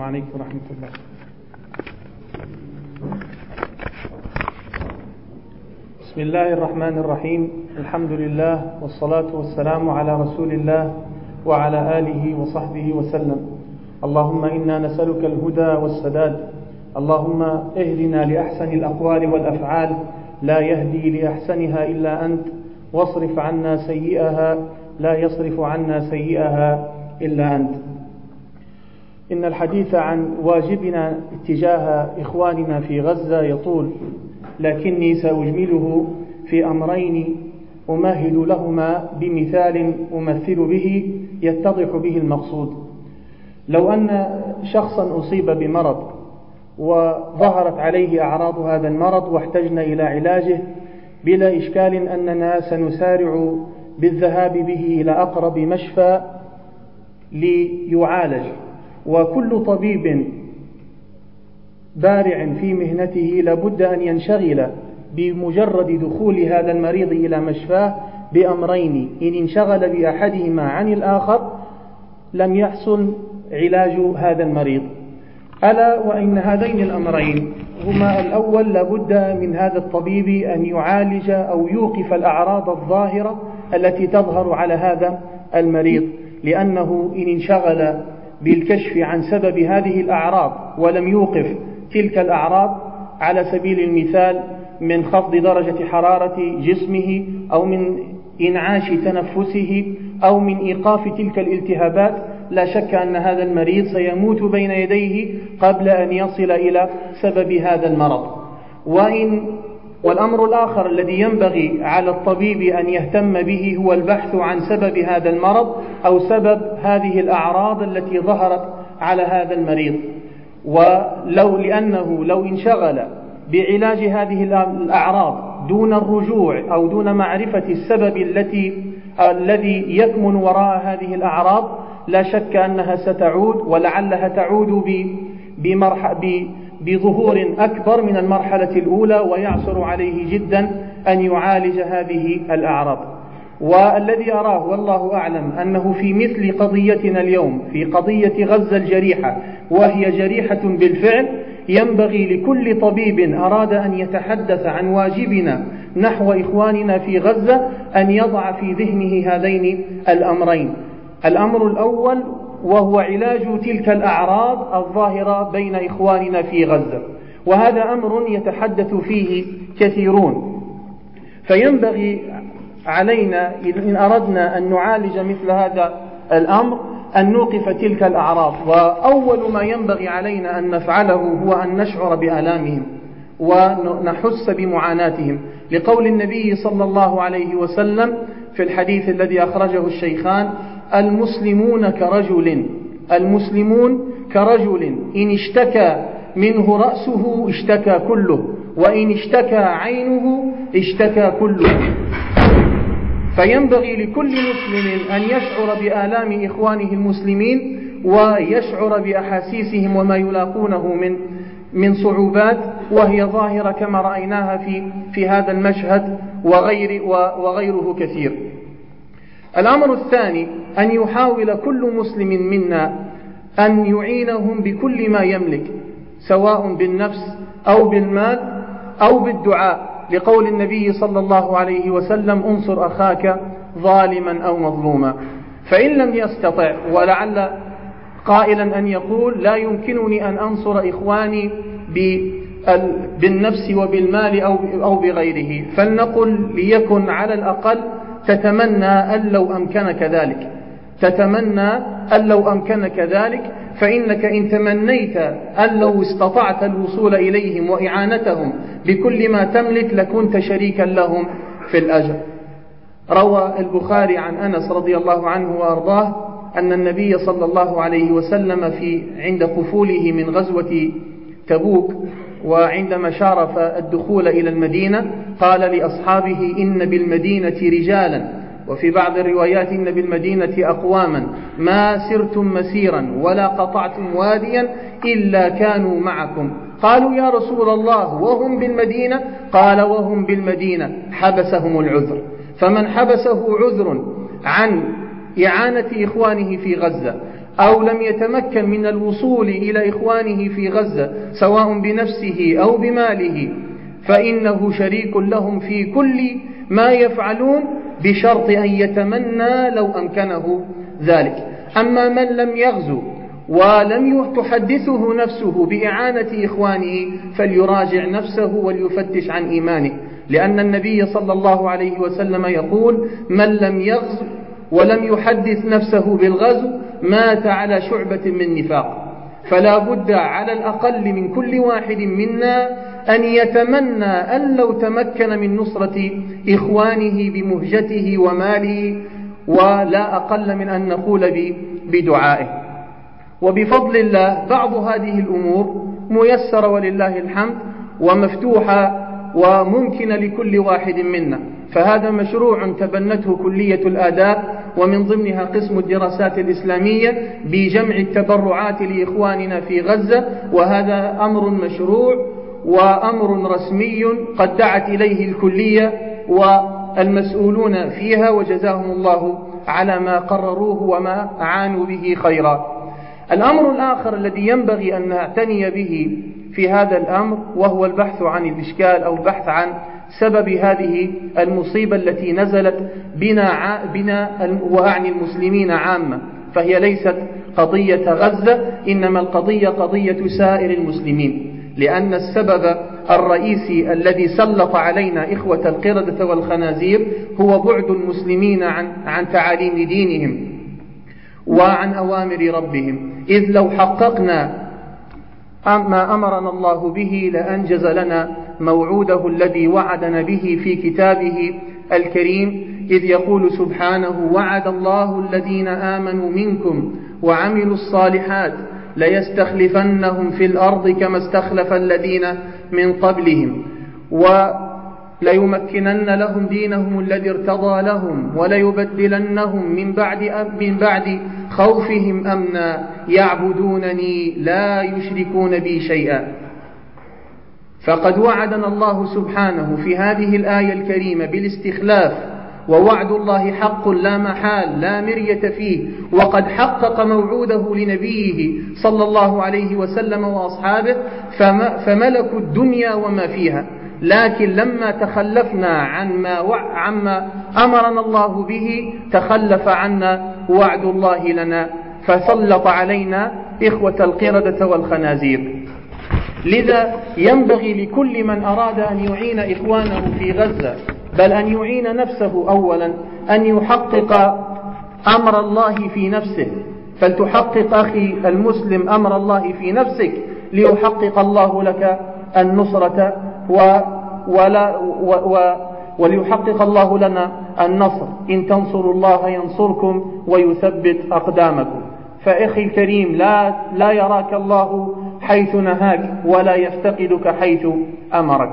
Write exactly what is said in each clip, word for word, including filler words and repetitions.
عليكم ورحمة الله. بسم الله الرحمن الرحيم. الحمد لله والصلاة والسلام على رسول الله وعلى آله وصحبه وسلم. اللهم إنا نسألك الهدى والسداد. اللهم اهدنا لأحسن الأقوال والأفعال، لا يهدي لأحسنها إلا أنت، واصرف عنا سيئها، لا يصرف عنا سيئها إلا أنت. إن الحديث عن واجبنا اتجاه إخواننا في غزة يطول، لكني سأجمله في أمرين أمهد لهما بمثال أمثل به يتضح به المقصود. لو أن شخصا أصيب بمرض وظهرت عليه أعراض هذا المرض واحتجنا إلى علاجه، بلا إشكال أننا سنسارع بالذهاب به إلى أقرب مشفى ليعالج. وكل طبيب بارع في مهنته لابد أن ينشغل بمجرد دخول هذا المريض إلى مشفاه بأمرين: إن انشغل بأحدهما عن الآخر لم يحصل علاج هذا المريض. ألا وإن هذين الأمرين هما: الأول، لابد من هذا الطبيب أن يعالج أو يوقف الأعراض الظاهرة التي تظهر على هذا المريض، لأنه إن انشغل بالكشف عن سبب هذه الأعراض ولم يوقف تلك الأعراض، على سبيل المثال من خفض درجة حرارة جسمه أو من إنعاش تنفسه أو من إيقاف تلك الالتهابات، لا شك أن هذا المريض سيموت بين يديه قبل أن يصل إلى سبب هذا المرض. وإن والأمر الآخر الذي ينبغي على الطبيب أن يهتم به هو البحث عن سبب هذا المرض أو سبب هذه الأعراض التي ظهرت على هذا المريض. ولو لأنه لو انشغل بعلاج هذه الأعراض دون الرجوع أو دون معرفة السبب التي الذي يكمن وراء هذه الأعراض، لا شك أنها ستعود، ولعلها تعود بظهور أكبر من المرحلة الأولى، ويعصر عليه جدا أن يعالج هذه الأعراض. والذي أراه والله أعلم أنه في مثل قضيتنا اليوم، في قضية غزة الجريحة، وهي جريحة بالفعل، ينبغي لكل طبيب أراد أن يتحدث عن واجبنا نحو إخواننا في غزة أن يضع في ذهنه هذين الأمرين: الأمر الأول وهو علاج تلك الأعراض الظاهرة بين إخواننا في غزة، وهذا أمر يتحدث فيه كثيرون. فينبغي علينا إن أردنا أن نعالج مثل هذا الأمر أن نوقف تلك الأعراض. وأول ما ينبغي علينا أن نفعله هو أن نشعر بآلامهم ونحس بمعاناتهم، لقول النبي صلى الله عليه وسلم في الحديث الذي أخرجه الشيخان: المسلمون كرجل المسلمون كرجل إن اشتكى منه رأسه اشتكى كله، وإن اشتكى عينه اشتكى كله. فينبغي لكل مسلم أن يشعر بآلام إخوانه المسلمين ويشعر بأحاسيسهم وما يلاقونه من من صعوبات، وهي ظاهرة كما رأيناها في في هذا المشهد وغير وغيره كثير. الأمر الثاني أن يحاول كل مسلم منا أن يعينهم بكل ما يملك، سواء بالنفس أو بالمال أو بالدعاء، لقول النبي صلى الله عليه وسلم: انصر أخاك ظالما أو مظلوما. فإن لم يستطع، ولعل قائلا أن يقول: لا يمكنني أن أنصر إخواني بالنفس وبالمال أو بغيره، فلنقل ليكن على الأقل تتمنى أن لو أمكنك ذلك تتمنى أن لو أمكنك ذلك فإنك إن تمنيت أن لو استطعت الوصول إليهم وإعانتهم بكل ما تملك لكنت شريكا لهم في الأجر. روى البخاري عن أنس رضي الله عنه وأرضاه أن النبي صلى الله عليه وسلم في عند قفوله من غزوة تبوك وعندما شارف الدخول إلى المدينة قال لأصحابه: إن بالمدينة رجالا، وفي بعض الروايات: إن بالمدينة أقواما ما سرتم مسيرا ولا قطعتم واديا إلا كانوا معكم. قالوا: يا رسول الله وهم بالمدينة؟ قال: وهم بالمدينة حبسهم العذر. فمن حبسه عذر عن إعانة إخوانه في غزة أو لم يتمكن من الوصول إلى إخوانه في غزة سواء بنفسه أو بماله، فإنه شريك لهم في كل ما يفعلون بشرط أن يتمنى لو أمكنه ذلك. أما من لم يغزو ولم تحدثه نفسه بإعانة إخوانه فليراجع نفسه وليفتش عن إيمانه، لأن النبي صلى الله عليه وسلم يقول: من لم يغزو ولم يحدث نفسه بالغزو مات على شعبة من نفاق. فلا بد على الأقل من كل واحد منا أن يتمنى أن لو تمكن من نصرة إخوانه بمهجته وماله، ولا أقل من أن نقول بدعائه. وبفضل الله بعض هذه الأمور ميسرة ولله الحمد ومفتوحة وممكنة لكل واحد منا، فهذا مشروع تبنته كلية الآداب ومن ضمنها قسم الدراسات الإسلامية بجمع التبرعات لإخواننا في غزة، وهذا أمر مشروع وأمر رسمي قد دعت إليه الكلية والمسؤولون فيها، وجزاهم الله على ما قرروه وما عانوا به خيرا. الأمر الآخر الذي ينبغي أن نعتني به في هذا الأمر وهو البحث عن الإشكال أو البحث عن سبب هذه المصيبة التي نزلت بنا, بنا وأعني المسلمين عامة، فهي ليست قضية غزة، إنما القضية قضية سائر المسلمين، لأن السبب الرئيسي الذي سلط علينا إخوة القردة والخنازير هو بعد المسلمين عن, عن تعاليم دينهم وعن أوامر ربهم، إذ لو حققنا ما أمرنا الله به لأنجز لنا موعوده الذي وعدنا به في كتابه الكريم، إذ يقول سبحانه: وعد الله الذين آمنوا منكم وعملوا الصالحات ليستخلفنهم في الأرض كما استخلف الذين من قبلهم وليمكنن لهم دينهم الذي ارتضى لهم وليبدلنهم من بعد, من بعد خوفهم أمنا يعبدونني لا يشركون بي شيئا. فقد وعدنا الله سبحانه في هذه الآية الكريمة بالاستخلاف، ووعد الله حق لا محال لا مرية فيه، وقد حقق موعوده لنبيه صلى الله عليه وسلم وأصحابه فملكوا الدنيا وما فيها. لكن لما تخلفنا عما, عما أمرنا الله به تخلف عنا وعد الله لنا فسلط علينا إخوة القردة والخنازير. لذا ينبغي لكل من أراد أن يعين إخوانه في غزة، بل أن يعين نفسه أولا، أن يحقق أمر الله في نفسه. فلتحقق أخي المسلم أمر الله في نفسك ليحقق الله لك النصرة و ولا و و وليحقق الله لنا النصر. إن تنصروا الله ينصركم ويثبت أقدامكم. فأخي الكريم، لا, لا يراك الله حيث نهاك ولا يفتقدك حيث أمرك.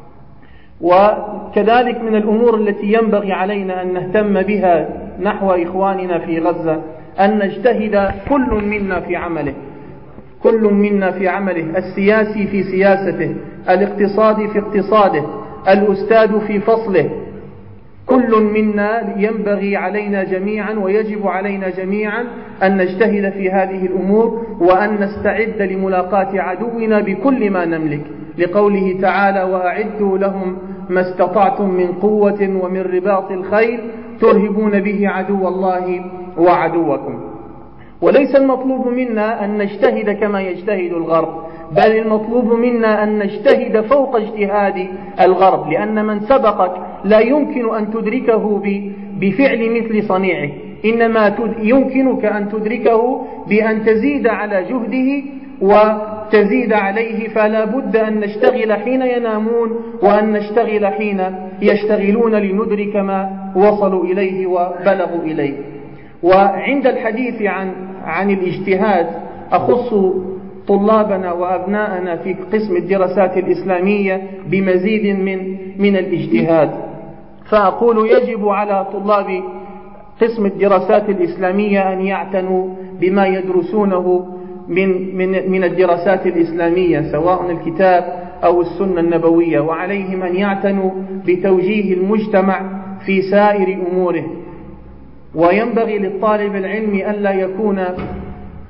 وكذلك من الأمور التي ينبغي علينا أن نهتم بها نحو إخواننا في غزة أن نجتهد كل منا في عمله، كل منا في عمله، السياسي في سياسته، الاقتصادي في اقتصاده، الأستاذ في فصله. كل منا ينبغي علينا جميعا ويجب علينا جميعا أن نجتهد في هذه الأمور وأن نستعد لملاقاة عدونا بكل ما نملك، لقوله تعالى: وأعدوا لهم ما استطعتم من قوة ومن رباط الخيل ترهبون به عدو الله وعدوكم. وليس المطلوب منا أن نجتهد كما يجتهد الغرب، بل المطلوب منا أن نجتهد فوق اجتهاد الغرب، لأن من سبقك لا يمكن أن تدركه بفعل مثل صنيعه، إنما يمكنك أن تدركه بأن تزيد على جهده وتزيد عليه. فلا بد أن نشتغل حين ينامون وأن نشتغل حين يشتغلون لندرك ما وصلوا إليه وبلغوا إليه. وعند الحديث عن عن الاجتهاد أخص طلابنا وأبناءنا في قسم الدراسات الإسلامية بمزيد من من الاجتهاد، فأقول يجب على طلاب قسم الدراسات الإسلامية أن يعتنوا بما يدرسونه من من من الدراسات الإسلامية سواء الكتاب أو السنة النبوية، وعليهم أن يعتنوا بتوجيه المجتمع في سائر أموره. وينبغي للطالب العلم ألا يكون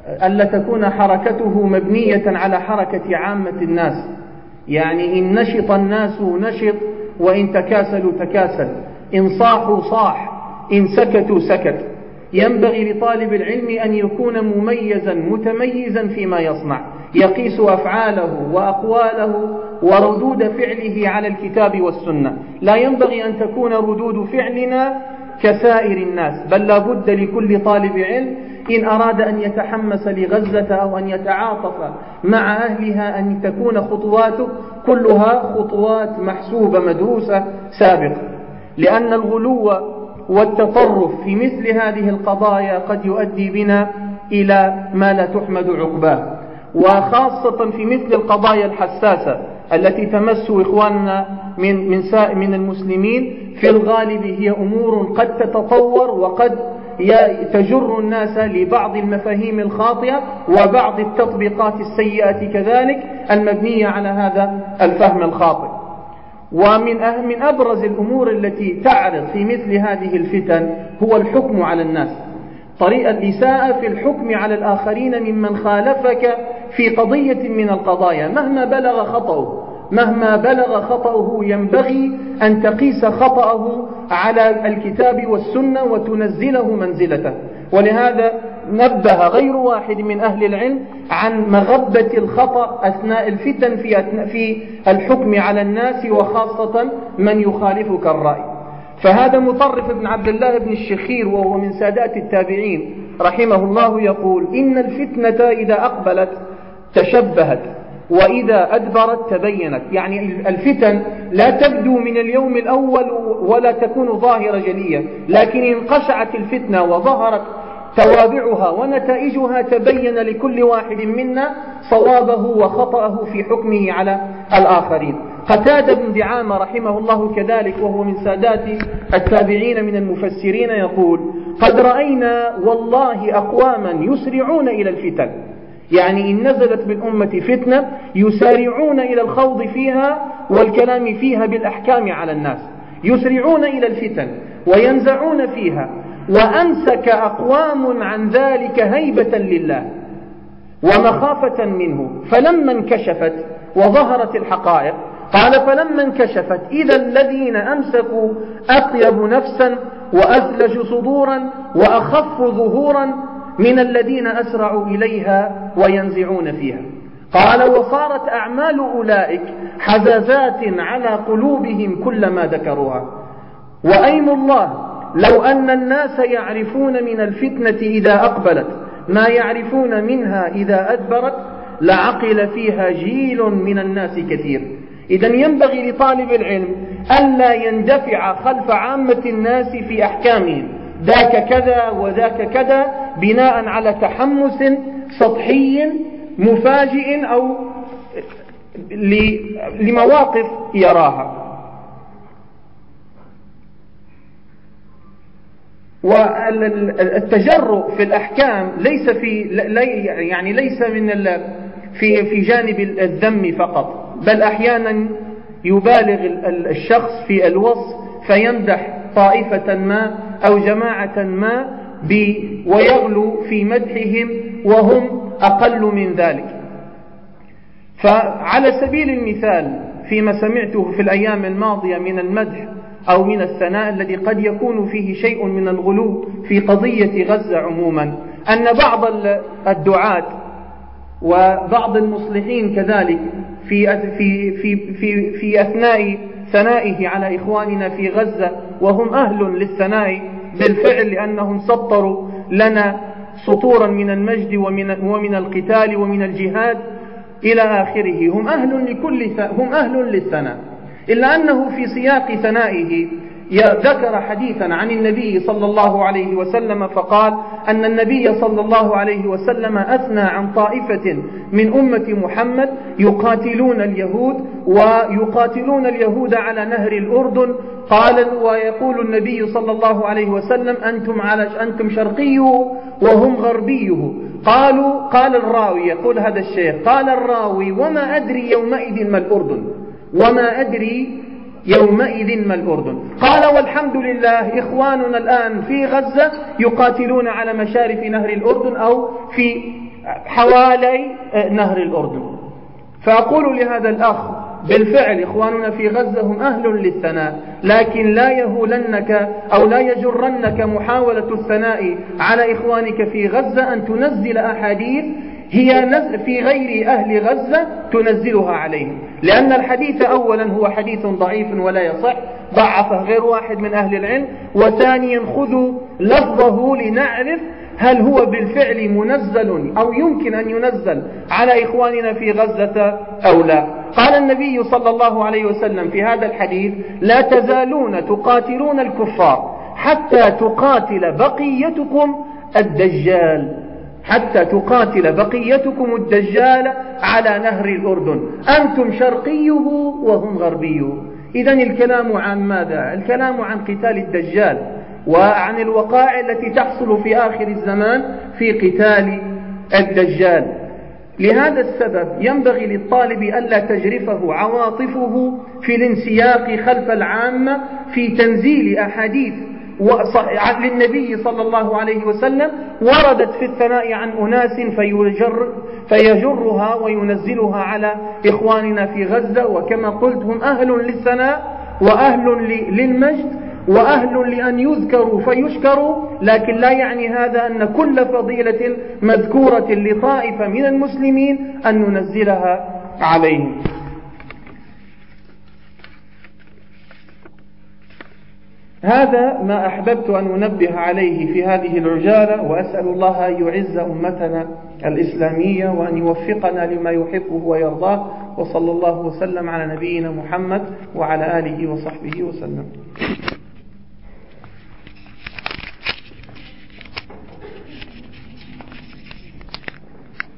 ألا تكون حركته مبنية على حركة عامة الناس، يعني إن نشط الناس نشط، وإن تكاسلوا تكاسل، إن صاحوا صاح، إن سكتوا سكت. ينبغي لطالب العلم أن يكون مميزا متميزا فيما يصنع، يقيس أفعاله وأقواله وردود فعله على الكتاب والسنة. لا ينبغي أن تكون ردود فعلنا كسائر الناس، بل لا بد لكل طالب علم إن أراد أن يتحمس لغزة أو أن يتعاطف مع أهلها أن تكون خطواته كلها خطوات محسوبة مدروسة سابقا، لأن الغلو والتطرف في مثل هذه القضايا قد يؤدي بنا إلى ما لا تحمد عقباه، وخاصة في مثل القضايا الحساسة التي تمس إخواننا من من من المسلمين. في الغالب هي أمور قد تتطور وقد تجر الناس لبعض المفاهيم الخاطئة وبعض التطبيقات السيئة كذلك المبنية على هذا الفهم الخاطئ. ومن من أبرز الأمور التي تعرض في مثل هذه الفتن هو الحكم على الناس، طريقة الإساءة في الحكم على الآخرين ممن خالفك في قضية من القضايا مهما بلغ خطأه. مهما بلغ خطأه ينبغي أن تقيس خطأه على الكتاب والسنة وتنزله منزلته. ولهذا نبه غير واحد من أهل العلم عن مغبة الخطأ أثناء الفتن في, في الحكم على الناس وخاصة من يخالفك الرأي. فهذا مطرف بن عبد الله بن الشخير وهو من سادات التابعين رحمه الله يقول: إن الفتنة إذا أقبلت تشبهت وإذا أدبرت تبينت. يعني الفتن لا تبدو من اليوم الأول ولا تكون ظاهرة جلية، لكن إن قشعت الفتنة وظهرت توابعها ونتائجها تبين لكل واحد منا صوابه وخطأه في حكمه على الآخرين. قتادة بن دعامة رحمه الله كذلك وهو من سادات التابعين من المفسرين يقول: قد رأينا والله أقواما يسرعون إلى الفتن، يعني إن نزلت بالأمة فتنة يسارعون إلى الخوض فيها والكلام فيها بالأحكام على الناس، يسرعون إلى الفتن وينزعون فيها. وأمسك أقوام عن ذلك هيبة لله ومخافة منه، فلما انكشفت وظهرت الحقائق قال: فلما انكشفت إذا الذين أمسكوا أطيب نفسا وأثلج صدورا وأخف ظهورا من الذين أسرعوا إليها وينزعون فيها. قال: وصارت أعمال أولئك حزازات على قلوبهم كلما ذكروها. وأيم الله لو أن الناس يعرفون من الفتنة إذا أقبلت ما يعرفون منها إذا أدبرت لعقل فيها جيل من الناس كثير. إذن ينبغي لطالب العلم ألا يندفع خلف عامة الناس في أحكامهم، ذاك كذا وذاك كذا، بناء على تحمس سطحي مفاجئ أو لمواقف يراها. والتجرؤ في الأحكام ليس في يعني ليس من في في جانب الذم فقط، بل أحيانا يبالغ الشخص في الوصف فيمدح طائفة ما أو جماعة ما ويغلو في مدحهم وهم أقل من ذلك. فعلى سبيل المثال فيما سمعته في الأيام الماضية من المدح أو من الثناء الذي قد يكون فيه شيء من الغلو في قضية غزة عموما، أن بعض الدعاة وبعض المصلحين كذلك في في في في في أثناء ثنائه على إخواننا في غزة، وهم أهل للثناء بالفعل لأنهم سطروا لنا سطورا من المجد ومن ومن القتال ومن الجهاد إلى آخره، هم أهل لكل هم أهل للثناء، إلا أنه في سياق ثنائه ذكر حديثا عن النبي صلى الله عليه وسلم فقال أن النبي صلى الله عليه وسلم أثنى عن طائفة من أمة محمد يقاتلون اليهود ويقاتلون اليهود على نهر الأردن. قال ويقول النبي صلى الله عليه وسلم: أنتم على أنتم شرقيه وهم غربيه. قالوا قال الراوي يقول هذا الشيخ قال الراوي: وما أدري يومئذ ما الأردن وما أدري يومئذ ما الأردن. قال: والحمد لله إخواننا الآن في غزة يقاتلون على مشارف نهر الأردن أو في حوالي نهر الأردن. فأقول لهذا الأخ بالفعل إخواننا في غزة هم أهل للثناء، لكن لا يهولنك أو لا يجرنك محاولة الثناء على إخوانك في غزة أن تنزل أحاديث هي في غير أهل غزة تنزلها عليهم، لأن الحديث أولا هو حديث ضعيف ولا يصح، ضعفه غير واحد من أهل العلم، وثانيا خذوا لفظه لنعرف هل هو بالفعل منزل أو يمكن أن ينزل على إخواننا في غزة أو لا. قال النبي صلى الله عليه وسلم في هذا الحديث: لا تزالون تقاتلون الكفار حتى تقاتل بقيتكم الدجال، حتى تقاتل بقيتكم الدجال على نهر الأردن، أنتم شرقيه وهم غربيه. إذن الكلام عن ماذا؟ الكلام عن قتال الدجال وعن الوقائع التي تحصل في آخر الزمان في قتال الدجال. لهذا السبب ينبغي للطالب ألا تجرفه عواطفه في الانسياق خلف العامة في تنزيل أحاديث للنبي صلى الله عليه وسلم وردت في الثناء عن أناس فيجر فيجرها وينزلها على إخواننا في غزة. وكما قلت هم أهل للثناء وأهل للمجد وأهل لأن يذكروا فيشكروا، لكن لا يعني هذا أن كل فضيلة مذكورة لطائفة من المسلمين أن ننزلها عليهم. هذا ما أحببت أن أنبه عليه في هذه العجالة، وأسأل الله أن يعز أمتنا الإسلامية وأن يوفقنا لما يحبه ويرضاه، وصلى الله وسلم على نبينا محمد وعلى آله وصحبه وسلم.